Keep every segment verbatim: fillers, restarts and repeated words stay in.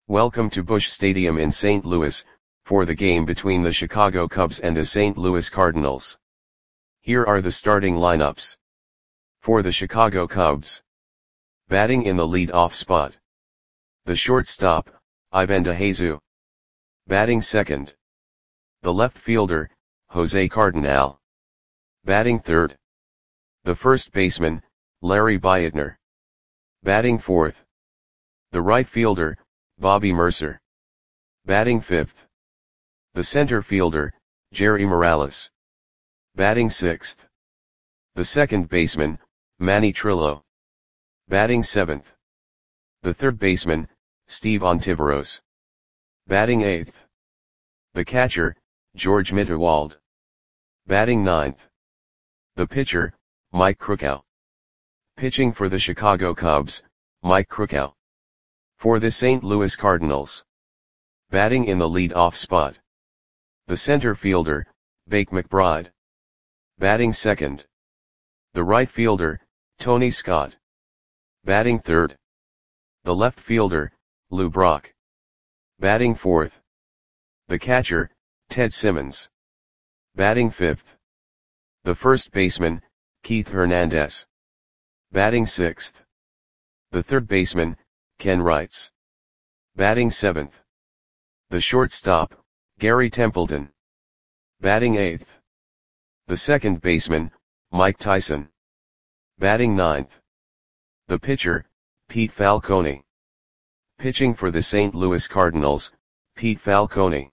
Welcome to Busch Stadium in Saint Louis, for the game between the Chicago Cubs and the Saint Louis Cardinals. Here are the starting lineups. For the Chicago Cubs. Batting in the lead-off spot. The shortstop, Ivan DeJesus. Batting second. The left fielder, Jose Cardinal. Batting third. The first baseman, Larry Beitner. Batting fourth. The right fielder, Bobby Murcer. Batting fifth. The center fielder, Jerry Morales. Batting sixth. The second baseman, Manny Trillo. Batting seventh. The third baseman, Steve Ontiveros. Batting eighth. The catcher, George Mitterwald. Batting ninth. The pitcher, Mike Krukow. Pitching for the Chicago Cubs, Mike Krukow. For the Saint Louis Cardinals. Batting in the lead-off spot. The center fielder, Bake McBride. Batting second. The right fielder, Tony Scott. Batting third. The left fielder, Lou Brock. Batting fourth. The catcher, Ted Simmons. Batting fifth. The first baseman, Keith Hernandez. Batting sixth. The third baseman, Ken Wrights. Batting seventh. The shortstop, Gary Templeton. Batting eighth. The second baseman, Mike Tyson. Batting ninth. The pitcher, Pete Falcone. Pitching for the Saint Louis Cardinals, Pete Falcone.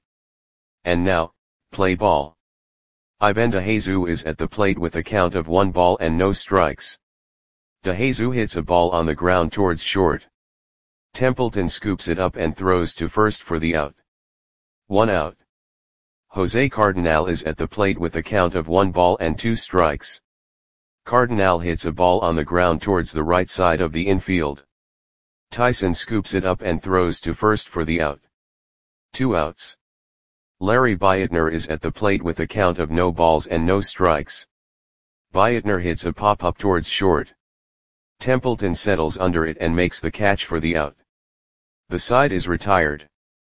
And now, play ball. Ivan DeJesus is at the plate with a count of one ball and no strikes. DeJesus hits a ball on the ground towards short. Templeton scoops it up and throws to first for the out. One out. Jose Cardinal is at the plate with a count of one ball and two strikes. Cardinal hits a ball on the ground towards the right side of the infield. Tyson scoops it up and throws to first for the out. Two outs. Larry Beitner is at the plate with a count of no balls and no strikes. Beitner hits a pop-up towards short. Templeton settles under it and makes the catch for the out. The side is retired.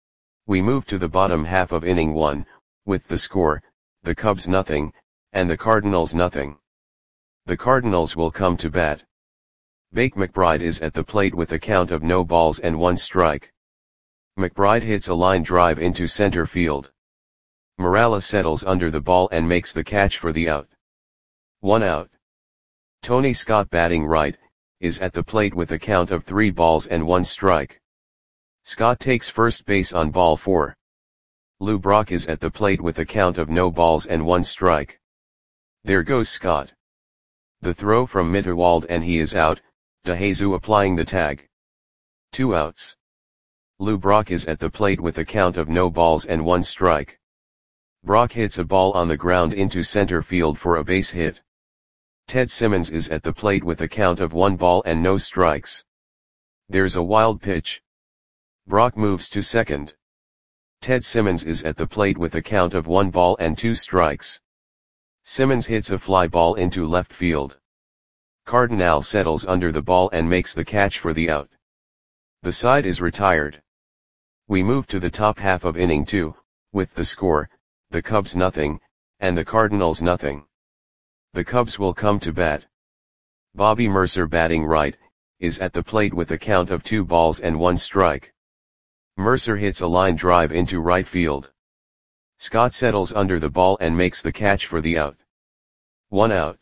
We move to the bottom half of inning one, with the score, the Cubs nothing, and the Cardinals nothing. The Cardinals will come to bat. Bake McBride is at the plate with a count of no balls and one strike. McBride hits a line drive into center field. Morales settles under the ball and makes the catch for the out. One out. Tony Scott, batting right, is at the plate with a count of three balls and one strike. Scott takes first base on ball four. Lou Brock is at the plate with a count of no balls and one strike. There goes Scott. The throw from Mitterwald and he is out, DeJesus applying the tag. Two outs. Lou Brock is at the plate with a count of no balls and one strike. Brock hits a ball on the ground into center field for a base hit. Ted Simmons is at the plate with a count of one ball and no strikes. There's a wild pitch. Brock moves to second. Ted Simmons is at the plate with a count of one ball and two strikes. Simmons hits a fly ball into left field. Cardinal settles under the ball and makes the catch for the out. The side is retired. We move to the top half of inning two, with the score, the Cubs nothing, and the Cardinals nothing. The Cubs will come to bat. Bobby Murcer, batting right, is at the plate with a count of two balls and one strike. Murcer hits a line drive into right field. Scott settles under the ball and makes the catch for the out. One out.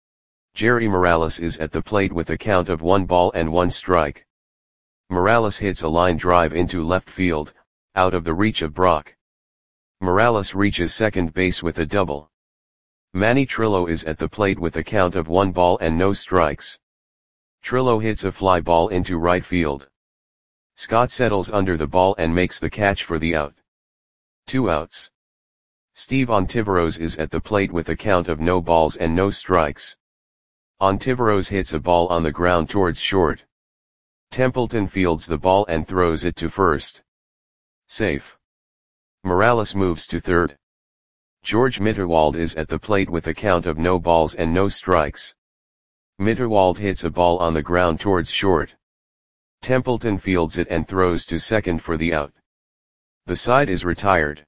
Jerry Morales is at the plate with a count of one ball and one strike. Morales hits a line drive into left field, out of the reach of Brock. Morales reaches second base with a double. Manny Trillo is at the plate with a count of one ball and no strikes. Trillo hits a fly ball into right field. Scott settles under the ball and makes the catch for the out. Two outs. Steve Ontiveros is at the plate with a count of no balls and no strikes. Ontiveros hits a ball on the ground towards short. Templeton fields the ball and throws it to first. Safe. Morales moves to third. George Mitterwald is at the plate with a count of no balls and no strikes. Mitterwald hits a ball on the ground towards short. Templeton fields it and throws to second for the out. The side is retired.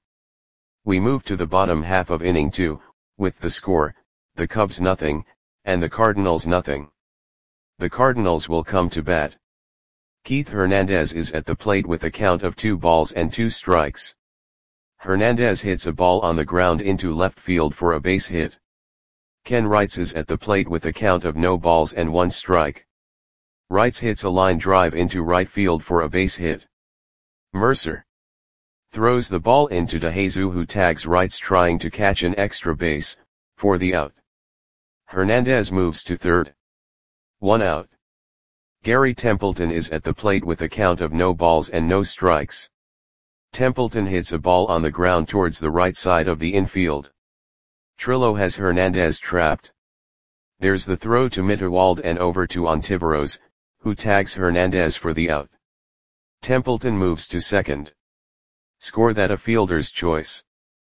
We move to the bottom half of inning two, with the score, the Cubs nothing, and the Cardinals nothing. The Cardinals will come to bat. Keith Hernandez is at the plate with a count of two balls and two strikes. Hernandez hits a ball on the ground into left field for a base hit. Ken Wrights is at the plate with a count of no balls and one strike. Wrights hits a line drive into right field for a base hit. Mercer throws the ball into DeJesus, who tags Wrights trying to catch an extra base, for the out. Hernandez moves to third. One out. Gary Templeton is at the plate with a count of no balls and no strikes. Templeton hits a ball on the ground towards the right side of the infield. Trillo has Hernandez trapped. There's the throw to Mitterwald and over to Ontiveros, who tags Hernandez for the out. Templeton moves to second. Score that a fielder's choice.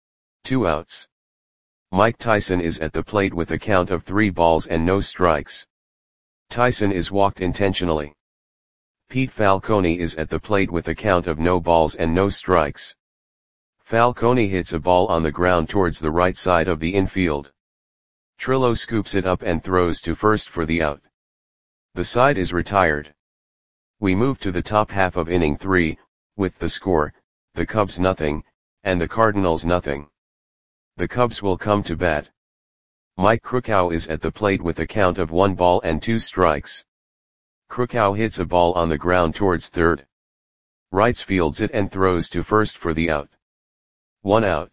Two outs. Mike Tyson is at the plate with a count of three balls and no strikes. Tyson is walked intentionally. Pete Falcone is at the plate with a count of no balls and no strikes. Falcone hits a ball on the ground towards the right side of the infield. Trillo scoops it up and throws to first for the out. The side is retired. We move to the top half of inning three, with the score, the Cubs nothing, and the Cardinals nothing. The Cubs will come to bat. Mike Krukow is at the plate with a count of one ball and two strikes. Krukow hits a ball on the ground towards third. Wrights fields it and throws to first for the out. One out.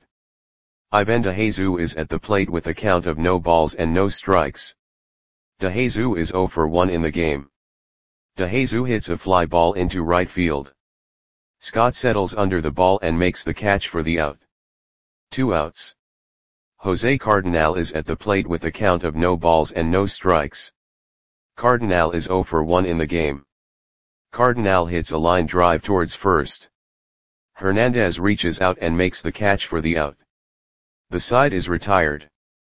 Ivan DeJesus is at the plate with a count of no balls and no strikes. DeJesus is zero for one in the game. DeJesus hits a fly ball into right field. Scott settles under the ball and makes the catch for the out. Two outs. Jose Cardinal is at the plate with a count of no balls and no strikes. Cardinal is zero for one in the game. Cardinal hits a line drive towards first. Hernandez reaches out and makes the catch for the out. The side is retired.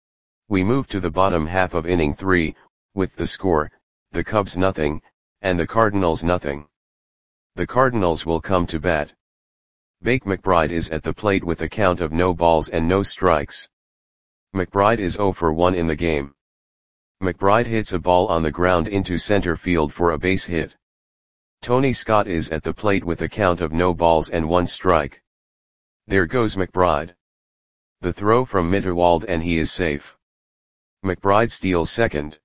We move to the bottom half of inning three, with the score, the Cubs nothing, and the Cardinals nothing. The Cardinals will come to bat. Bake McBride is at the plate with a count of no balls and no strikes. McBride is zero for one in the game. McBride hits a ball on the ground into center field for a base hit. Tony Scott is at the plate with a count of no balls and one strike. There goes McBride. The throw from Mitterwald and he is safe. McBride steals second.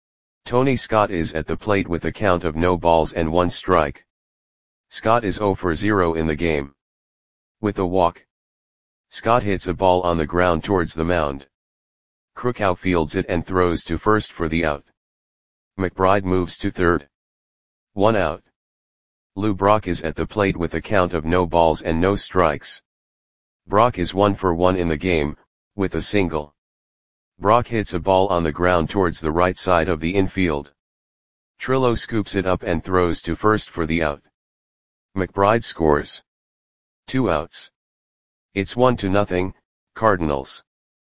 Tony Scott is at the plate with a count of no balls and one strike. Scott is zero for zero in the game. With a walk. Scott hits a ball on the ground towards the mound. Krukow fields it and throws to first for the out. McBride moves to third. One out. Lou Brock is at the plate with a count of no balls and no strikes. Brock is one for one in the game, with a single. Brock hits a ball on the ground towards the right side of the infield. Trillo scoops it up and throws to first for the out. McBride scores. Two outs. It's one to nothing, Cardinals.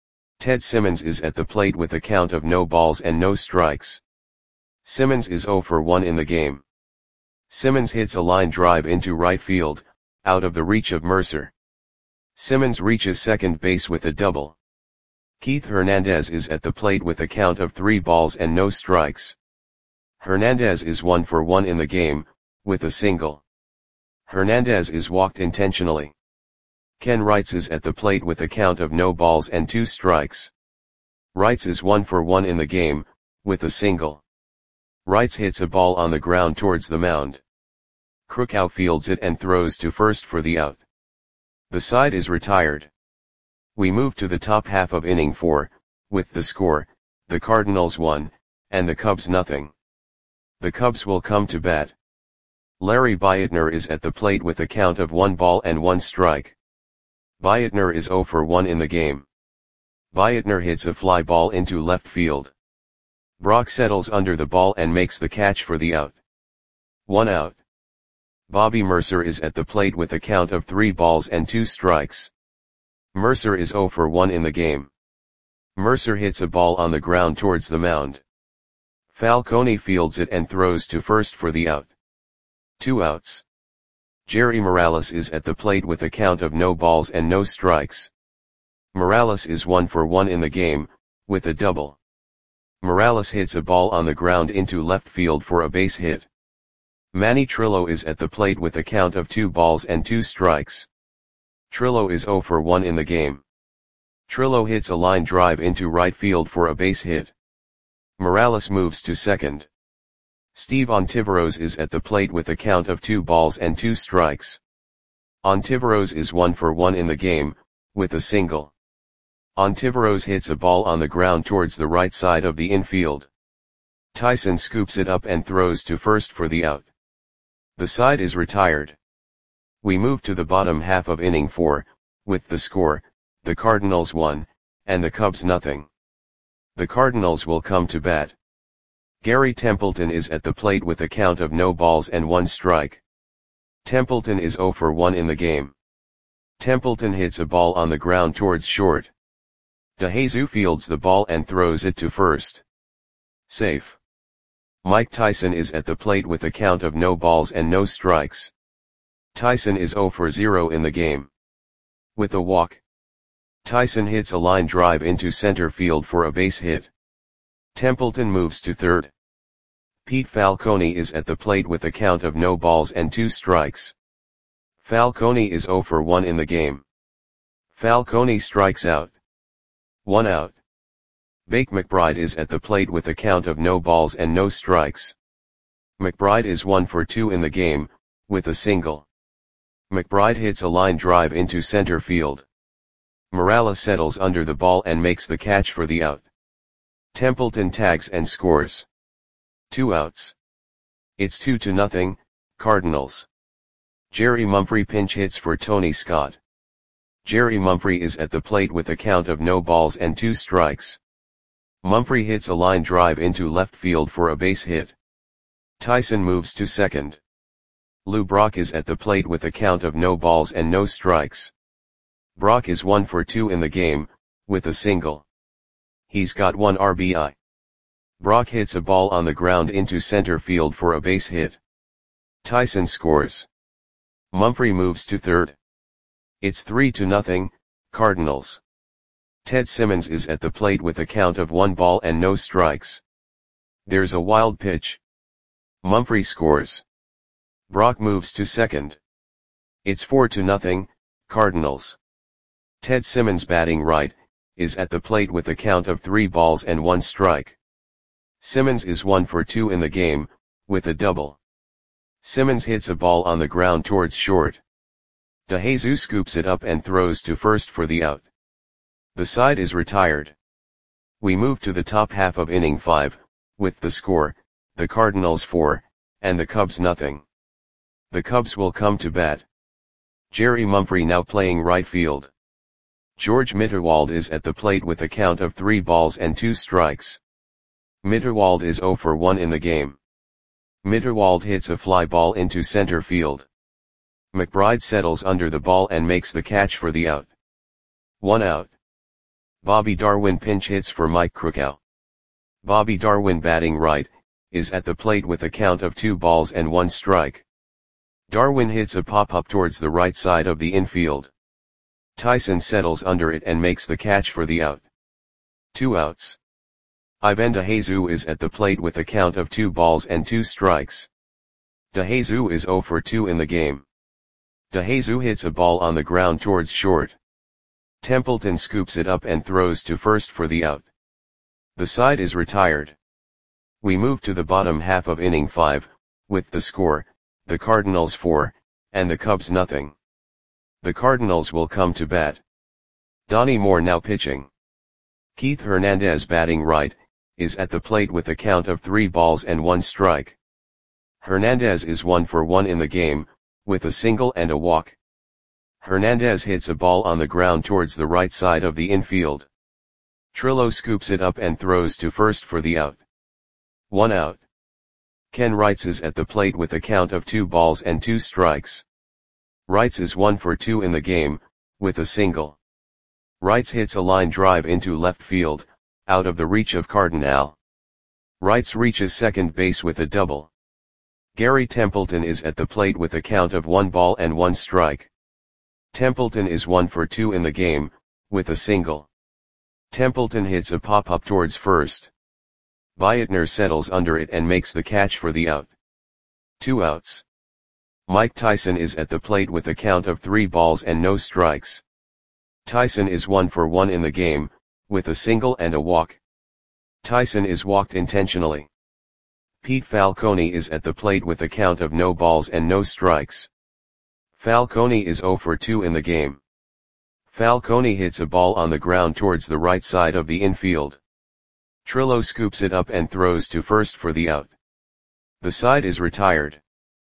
Ted Simmons is at the plate with a count of no balls and no strikes. Simmons is zero for one in the game. Simmons hits a line drive into right field, out of the reach of Mercer. Simmons reaches second base with a double. Keith Hernandez is at the plate with a count of three balls and no strikes. Hernandez is one for one in the game, with a single. Hernandez is walked intentionally. Ken Wrights is at the plate with a count of no balls and two strikes. Wrights is one for one in the game, with a single. Wrights hits a ball on the ground towards the mound. Krukow fields it and throws to first for the out. The side is retired. We move to the top half of inning four, with the score, the Cardinals one, and the Cubs nothing. The Cubs will come to bat. Larry Beitner is at the plate with a count of one ball and one strike. Beitner is zero for one in the game. Beitner hits a fly ball into left field. Brock settles under the ball and makes the catch for the out. One out. Bobby Mercer is at the plate with a count of three balls and two strikes. Mercer is zero for one in the game. Mercer hits a ball on the ground towards the mound. Falcone fields it and throws to first for the out. Two outs. Jerry Morales is at the plate with a count of no balls and no strikes. Morales is one for one in the game, with a double. Morales hits a ball on the ground into left field for a base hit. Manny Trillo is at the plate with a count of two balls and two strikes. Trillo is zero for one in the game. Trillo hits a line drive into right field for a base hit. Morales moves to second. Steve Ontiveros is at the plate with a count of two balls and two strikes. Ontiveros is one for one in the game, with a single. Ontiveros hits a ball on the ground towards the right side of the infield. Tyson scoops it up and throws to first for the out. The side is retired. We move to the bottom half of inning four, with the score, the Cardinals one, and the Cubs nothing. The Cardinals will come to bat. Gary Templeton is at the plate with a count of no balls and one strike. Templeton is zero for one in the game. Templeton hits a ball on the ground towards short. DeJesus fields the ball and throws it to first. Safe. Mike Tyson is at the plate with a count of no balls and no strikes. Tyson is zero for zero in the game. With a walk, Tyson hits a line drive into center field for a base hit. Templeton moves to third. Pete Falcone is at the plate with a count of no balls and two strikes. Falcone is zero for one in the game. Falcone strikes out. One out. Bake McBride is at the plate with a count of no balls and no strikes. McBride is one for two in the game, with a single. McBride hits a line drive into center field. Morales settles under the ball and makes the catch for the out. Templeton tags and scores. Two outs. It's two to nothing, Cardinals. Jerry Mumphrey pinch hits for Tony Scott. Jerry Mumphrey is at the plate with a count of no balls and two strikes. Mumphrey hits a line drive into left field for a base hit. Tyson moves to second. Lou Brock is at the plate with a count of no balls and no strikes. Brock is one for two in the game, with a single. He's got one R B I. Brock hits a ball on the ground into center field for a base hit. Tyson scores. Mumphrey moves to third. It's three to nothing, Cardinals. Ted Simmons is at the plate with a count of one ball and no strikes. There's a wild pitch. Mumphrey scores. Brock moves to second. It's four to nothing, Cardinals. Ted Simmons, batting right, is at the plate with a count of three balls and one strike. Simmons is one for two in the game, with a double. Simmons hits a ball on the ground towards short. DeJesus scoops it up and throws to first for the out. The side is retired. We move to the top half of inning five, with the score, the Cardinals four, and the Cubs nothing. The Cubs will come to bat. Jerry Mumphrey now playing right field. George Mitterwald is at the plate with a count of three balls and two strikes. Mitterwald is zero for one in the game. Mitterwald hits a fly ball into center field. McBride settles under the ball and makes the catch for the out. One out. Bobby Darwin pinch hits for Mike Krukow. Bobby Darwin, batting right, is at the plate with a count of two balls and one strike. Darwin hits a pop-up towards the right side of the infield. Tyson settles under it and makes the catch for the out. Two outs. Ivan DeJesus is at the plate with a count of two balls and two strikes. DeJesus is zero for two in the game. DeJesus hits a ball on the ground towards short. Templeton scoops it up and throws to first for the out. The side is retired. We move to the bottom half of inning five, with the score, the Cardinals four, and the Cubs nothing. The Cardinals will come to bat. Donnie Moore now pitching. Keith Hernandez, batting right, is at the plate with a count of three balls and one strike. Hernandez is one for one in the game, with a single and a walk. Hernandez hits a ball on the ground towards the right side of the infield. Trillo scoops it up and throws to first for the out. One out. Ken Wrights is at the plate with a count of two balls and two strikes. Wrights is one for two in the game, with a single. Wrights hits a line drive into left field, out of the reach of Cardinal. Wrights reaches second base with a double. Gary Templeton is at the plate with a count of one ball and one strike. Templeton is one for two in the game, with a single. Templeton hits a pop-up towards first. Beitner settles under it and makes the catch for the out. Two outs. Mike Tyson is at the plate with a count of three balls and no strikes. Tyson is one for one in the game, with a single and a walk. Tyson is walked intentionally. Pete Falcone is at the plate with a count of no balls and no strikes. Falcone is zero for two in the game. Falcone hits a ball on the ground towards the right side of the infield. Trillo scoops it up and throws to first for the out. The side is retired.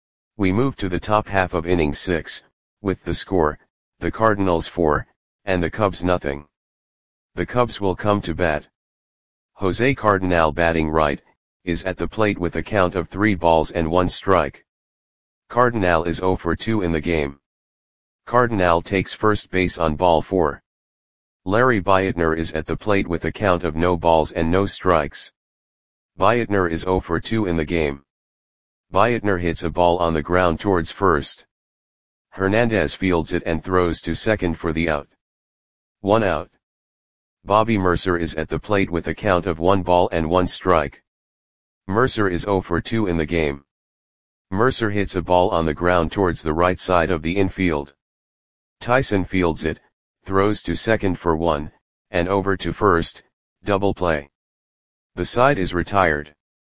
We move to the top half of inning six, with the score, the Cardinals four, and the Cubs nothing. The Cubs will come to bat. Jose Cardinal, batting right, is at the plate with a count of three balls and one strike. Cardinal is zero for two in the game. Cardinal takes first base on ball four. Larry Beitner is at the plate with a count of no balls and no strikes. Beitner is zero for two in the game. Beitner hits a ball on the ground towards first. Hernandez fields it and throws to second for the out. One out. Bobby Mercer is at the plate with a count of one ball and one strike. Mercer is zero for two in the game. Mercer hits a ball on the ground towards the right side of the infield. Tyson fields it, throws to second for one, and over to first, double play. The side is retired.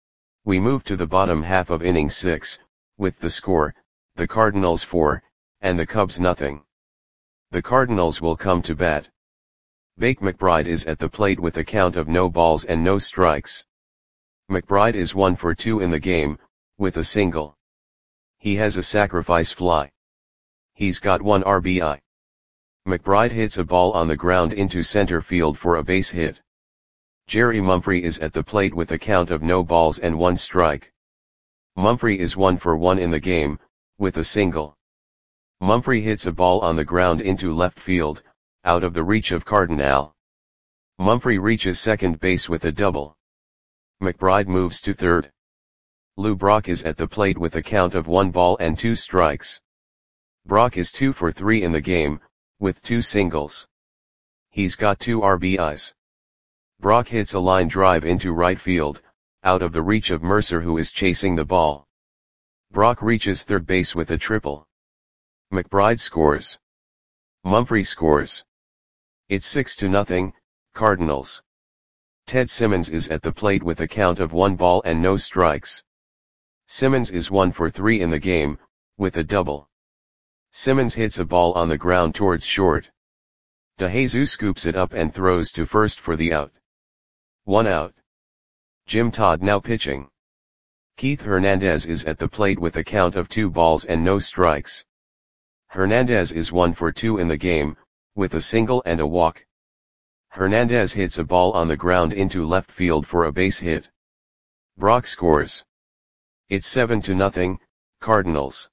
We move to the bottom half of inning six, with the score, the Cardinals four, and the Cubs nothing. The Cardinals will come to bat. Bake McBride is at the plate with a count of no balls and no strikes. McBride is one for two in the game, with a single. He has a sacrifice fly. He's got one R B I. McBride hits a ball on the ground into center field for a base hit. Jerry Mumphrey is at the plate with a count of no balls and one strike. Mumphrey is one for one in the game, with a single. Mumphrey hits a ball on the ground into left field, out of the reach of Cardinal. Mumphrey reaches second base with a double. McBride moves to third. Lou Brock is at the plate with a count of one ball and two strikes. Brock is two for three in the game, with two singles. He's got two R B Is. Brock hits a line drive into right field, out of the reach of Mercer, who is chasing the ball. Brock reaches third base with a triple. McBride scores. Mumphrey scores. It's six to nothing, Cardinals. Ted Simmons is at the plate with a count of one ball and no strikes. Simmons is one for three in the game, with a double. Simmons hits a ball on the ground towards short. DeJesus scoops it up and throws to first for the out. One out. Jim Todd now pitching. Keith Hernandez is at the plate with a count of two balls and no strikes. Hernandez is one for two in the game, with a single and a walk. Hernandez hits a ball on the ground into left field for a base hit. Brock scores. It's seven to nothing, Cardinals.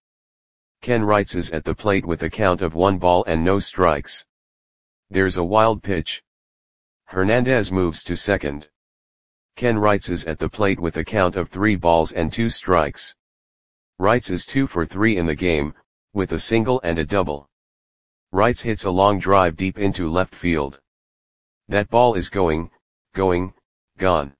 Ken Wrights is at the plate with a count of one ball and no strikes. There's a wild pitch. Hernandez moves to second. Ken Wrights is at the plate with a count of three balls and two strikes. Wrights is two for three in the game, with a single and a double. Wrights hits a long drive deep into left field. That ball is going, going, gone.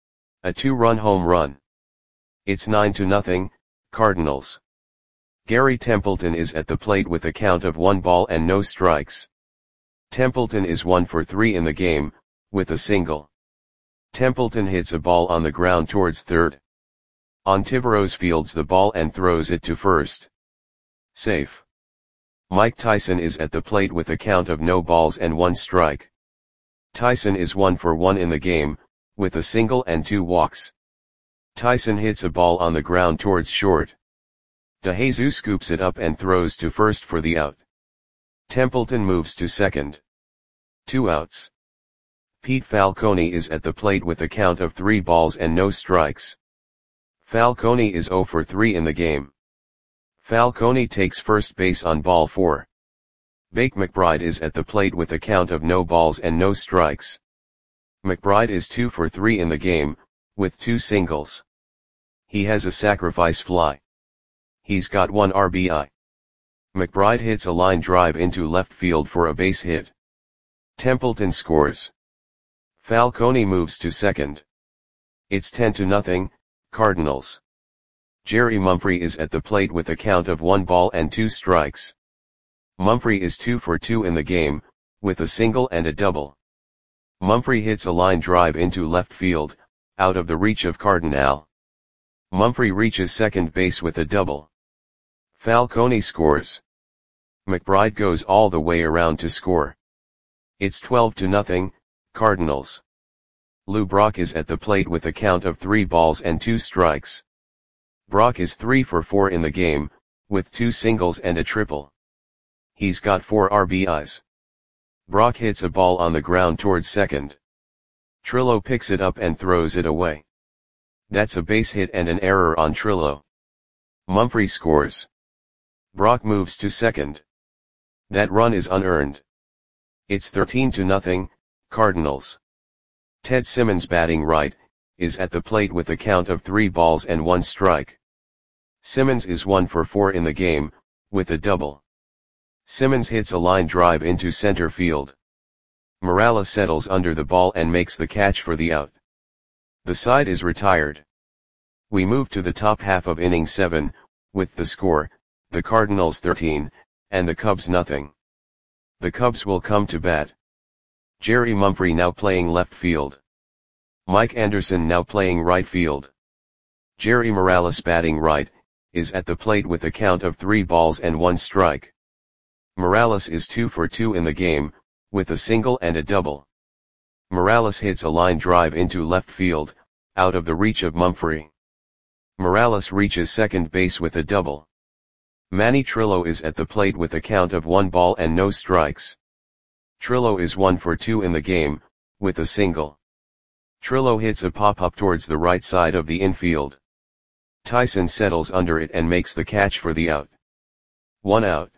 A two-run home run. It's nine to nothing, Cardinals. Gary Templeton is at the plate with a count of one ball and no strikes. Templeton is one for three in the game, with a single. Templeton hits a ball on the ground towards third. Ontiveros fields the ball and throws it to first. Safe. Mike Tyson is at the plate with a count of no balls and one strike. Tyson is one for one in the game, with a single and two walks. Tyson hits a ball on the ground towards short. DeJesus scoops it up and throws to first for the out. Templeton moves to second. Two outs. Pete Falcone is at the plate with a count of three balls and no strikes. Falcone is zero for three in the game. Falcone takes first base on ball four. Bake McBride is at the plate with a count of no balls and no strikes. McBride is two for three in the game, with two singles. He has a sacrifice fly. He's got one R B I. McBride hits a line drive into left field for a base hit. Templeton scores. Falcone moves to second. It's ten to nothing, Cardinals. Jerry Mumphrey is at the plate with a count of one ball and two strikes. Mumphrey is two for two in the game, with a single and a double. Mumphrey hits a line drive into left field, out of the reach of Cardinal. Mumphrey reaches second base with a double. Falcone scores. McBride goes all the way around to score. It's twelve to nothing, Cardinals. Lou Brock is at the plate with a count of three balls and two strikes. Brock is three for four in the game, with two singles and a triple. He's got four R B Is. Brock hits a ball on the ground towards second. Trillo picks it up and throws it away. That's a base hit and an error on Trillo. Mumphrey scores. Brock moves to second. That run is unearned. It's thirteen to nothing, Cardinals. Ted Simmons, batting right, is at the plate with a count of three balls and one strike. Simmons is one for four in the game, with a double. Simmons hits a line drive into center field. Morales settles under the ball and makes the catch for the out. The side is retired. We move to the top half of inning seven, with the score, the Cardinals thirteen, and the Cubs nothing. The Cubs will come to bat. Jerry Mumphrey now playing left field. Mike Anderson now playing right field. Jerry Morales, batting right, is at the plate with a count of three balls and one strike. Morales is two for two in the game, with a single and a double. Morales hits a line drive into left field, out of the reach of Mumphrey. Morales reaches second base with a double. Manny Trillo is at the plate with a count of one ball and no strikes. Trillo is one for two in the game, with a single. Trillo hits a pop-up towards the right side of the infield. Tyson settles under it and makes the catch for the out. One out.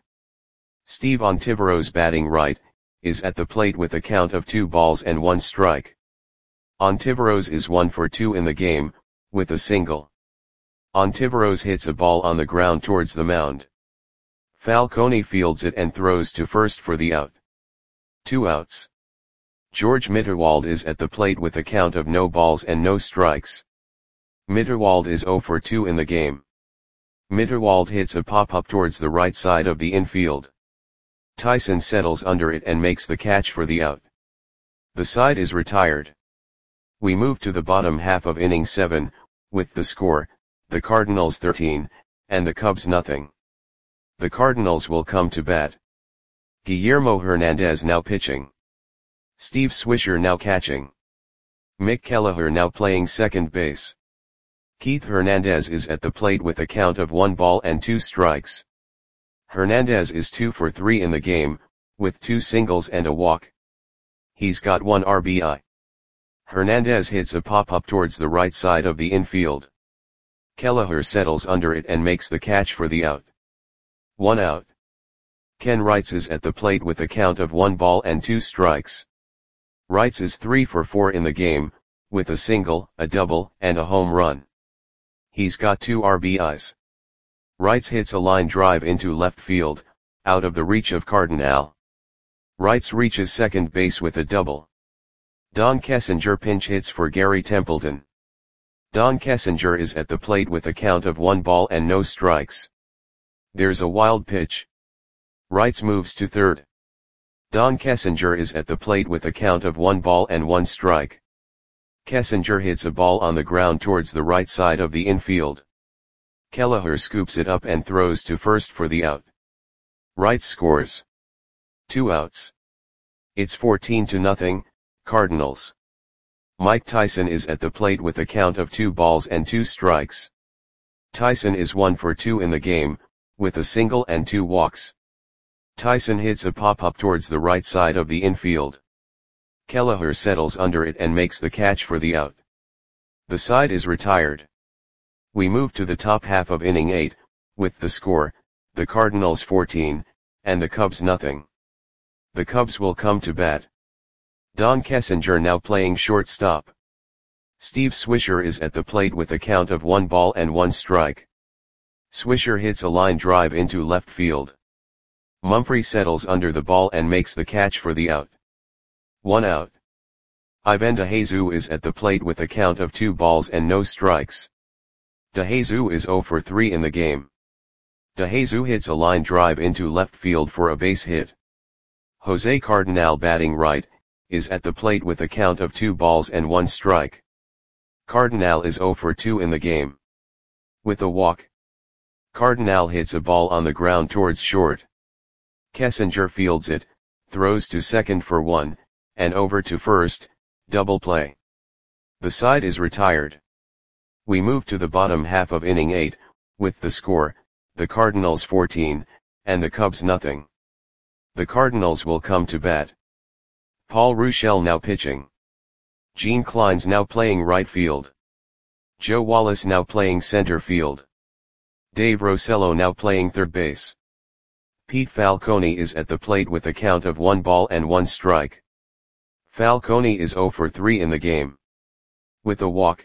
Steve Ontiveros, batting right, is at the plate with a count of two balls and one strike. Ontiveros is one for two in the game, with a single. Ontiveros hits a ball on the ground towards the mound. Falcone fields it and throws to first for the out. Two outs. George Mitterwald is at the plate with a count of no balls and no strikes. Mitterwald is zero for two in the game. Mitterwald hits a pop-up towards the right side of the infield. Tyson settles under it and makes the catch for the out. The side is retired. We move to the bottom half of inning seven, with the score, the Cardinals thirteen, and the Cubs nothing. The Cardinals will come to bat. Guillermo Hernandez now pitching. Steve Swisher now catching. Mick Kelleher now playing second base. Keith Hernandez is at the plate with a count of one ball and two strikes. Hernandez is two for three in the game, with two singles and a walk. He's got one R B I. Hernandez hits a pop-up towards the right side of the infield. Kelleher settles under it and makes the catch for the out. One out. Ken Wrights is at the plate with a count of one ball and two strikes. Wrights is three for four in the game, with a single, a double, and a home run. He's got two R B Is. Wrights hits a line drive into left field, out of the reach of Cardinal. Wrights reaches second base with a double. Don Kessinger pinch hits for Gary Templeton. Don Kessinger is at the plate with a count of one ball and no strikes. There's a wild pitch. Wrights moves to third. Don Kessinger is at the plate with a count of one ball and one strike. Kessinger hits a ball on the ground towards the right side of the infield. Kelleher scoops it up and throws to first for the out. Wrights scores. Two outs. It's fourteen to nothing, Cardinals. Mike Tyson is at the plate with a count of two balls and two strikes. Tyson is one for two in the game, with a single and two walks. Tyson hits a pop-up towards the right side of the infield. Kelleher settles under it and makes the catch for the out. The side is retired. We move to the top half of inning eight, with the score, the Cardinals fourteen, and the Cubs nothing. The Cubs will come to bat. Don Kessinger now playing shortstop. Steve Swisher is at the plate with a count of one ball and one strike. Swisher hits a line drive into left field. Mumphrey settles under the ball and makes the catch for the out. One out. Ivan DeJesus is at the plate with a count of two balls and no strikes. DeJesus is zero for three in the game. DeJesus hits a line drive into left field for a base hit. Jose Cardinal, batting right, is at the plate with a count of two balls and one strike. Cardinal is zero for two in the game. With a walk, Cardinal hits a ball on the ground towards short. Kessinger fields it, throws to second for one, and over to first, double play. The side is retired. We move to the bottom half of inning eight, with the score, the Cardinals fourteen, and the Cubs nothing. The Cardinals will come to bat. Paul Ruschel now pitching. Gene Clines now playing right field. Joe Wallace now playing center field. Dave Rosello now playing third base. Pete Falcone is at the plate with a count of one ball and one strike. Falcone is zero for three in the game. With a walk,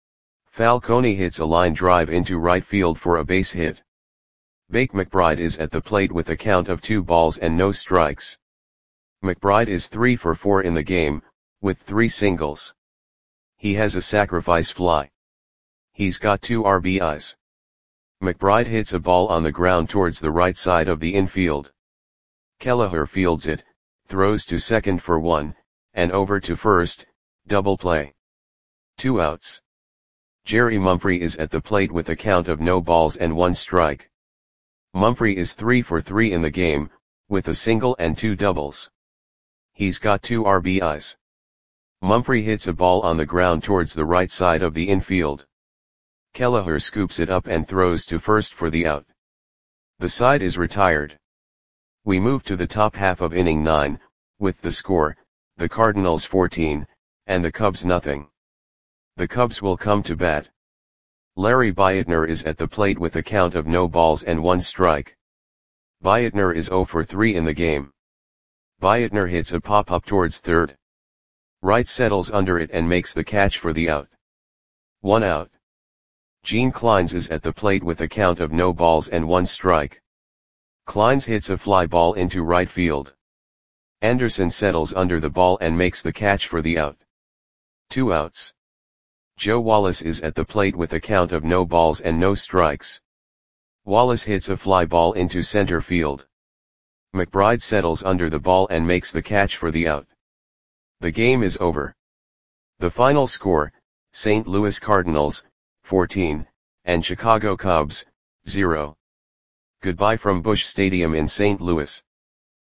Falcone hits a line drive into right field for a base hit. Bake McBride is at the plate with a count of two balls and no strikes. McBride is three for four in the game, with three singles. He has a sacrifice fly. He's got two R B Is. McBride hits a ball on the ground towards the right side of the infield. Kelleher fields it, throws to second for one, and over to first, double play. Two outs. Jerry Mumphrey is at the plate with a count of no balls and one strike. Mumphrey is three for three in the game, with a single and two doubles. He's got two R B Is. Mumphrey hits a ball on the ground towards the right side of the infield. Kelleher scoops it up and throws to first for the out. The side is retired. We move to the top half of inning nine, with the score, the Cardinals fourteen, and the Cubs nothing. The Cubs will come to bat. Larry Beitner is at the plate with a count of no balls and one strike. Beitner is zero for three in the game. Beitner hits a pop-up towards third. Wright settles under it and makes the catch for the out. One out. Gene Clines is at the plate with a count of no balls and one strike. Clines hits a fly ball into right field. Anderson settles under the ball and makes the catch for the out. Two outs. Joe Wallace is at the plate with a count of no balls and no strikes. Wallace hits a fly ball into center field. McBride settles under the ball and makes the catch for the out. The game is over. The final score, Saint Louis Cardinals, fourteen, and Chicago Cubs, zero. Goodbye from Busch Stadium in Saint Louis.